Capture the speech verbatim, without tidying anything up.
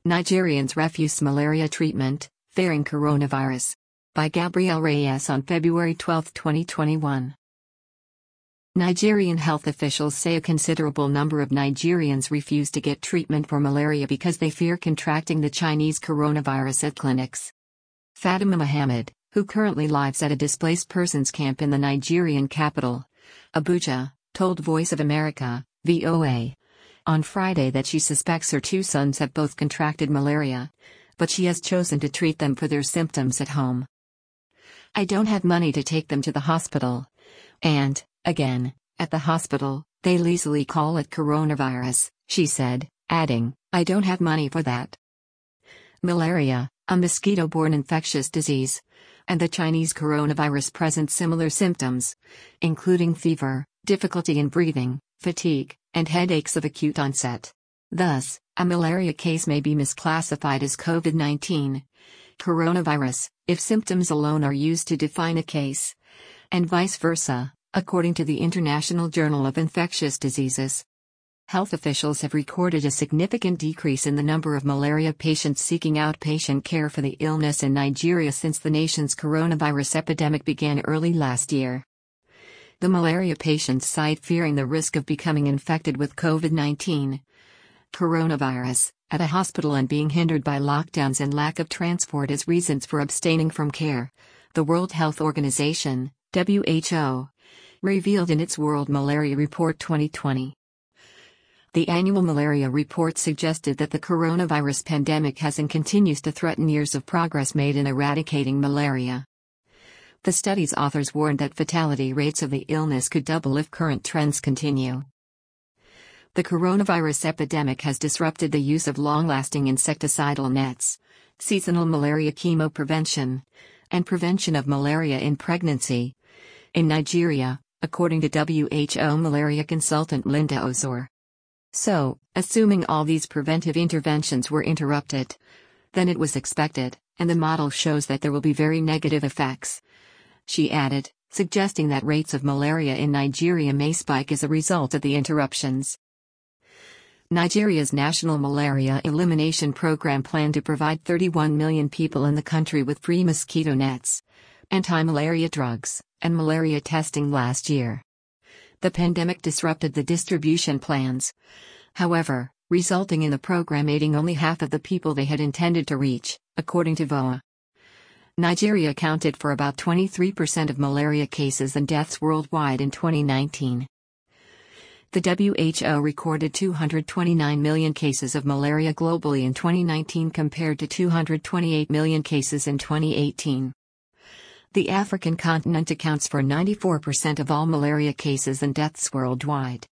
Nigerians refuse malaria treatment, fearing coronavirus. By Gabriel Reyes on February twelfth, twenty twenty-one. Nigerian health officials say a considerable number of Nigerians refuse to get treatment for malaria because they fear contracting the Chinese coronavirus at clinics. Fatima Mohammed, who currently lives at a displaced persons camp in the Nigerian capital, Abuja, told Voice of America, V O A, on Friday that she suspects her two sons have both contracted malaria, but she has chosen to treat them for their symptoms at home. "I don't have money to take them to the hospital. And, again, at the hospital, they'll easily call it coronavirus," she said, adding, "I don't have money for that." Malaria, a mosquito-borne infectious disease, and the Chinese coronavirus present similar symptoms, including fever, difficulty in breathing, fatigue, and headaches of acute onset. Thus, a malaria case may be misclassified as COVID nineteen coronavirus, if symptoms alone are used to define a case, and vice versa, according to the International Journal of Infectious Diseases. Health officials have recorded a significant decrease in the number of malaria patients seeking outpatient care for the illness in Nigeria since the nation's coronavirus epidemic began early last year. The malaria patients cite fearing the risk of becoming infected with COVID nineteen coronavirus at a hospital and being hindered by lockdowns and lack of transport as reasons for abstaining from care, the World Health Organization, W H O, revealed in its World Malaria Report twenty twenty. The annual malaria report suggested that the coronavirus pandemic has and continues to threaten years of progress made in eradicating malaria. The study's authors warned that fatality rates of the illness could double if current trends continue. The coronavirus epidemic has disrupted the use of long-lasting insecticidal nets, seasonal malaria chemoprevention, and prevention of malaria in pregnancy in Nigeria, according to W H O malaria consultant Linda Ozor. So, assuming all these preventive interventions were interrupted, then it was expected, and the model shows that there will be very negative effects, she added, suggesting that rates of malaria in Nigeria may spike as a result of the interruptions. Nigeria's National Malaria Elimination Program planned to provide thirty-one million people in the country with free mosquito nets, anti-malaria drugs, and malaria testing last year. The pandemic disrupted the distribution plans, however, resulting in the program aiding only half of the people they had intended to reach, according to V O A. Nigeria accounted for about twenty-three percent of malaria cases and deaths worldwide in twenty nineteen. The W H O recorded two hundred twenty-nine million cases of malaria globally in twenty nineteen compared to two hundred twenty-eight million cases in twenty eighteen. The African continent accounts for ninety-four percent of all malaria cases and deaths worldwide.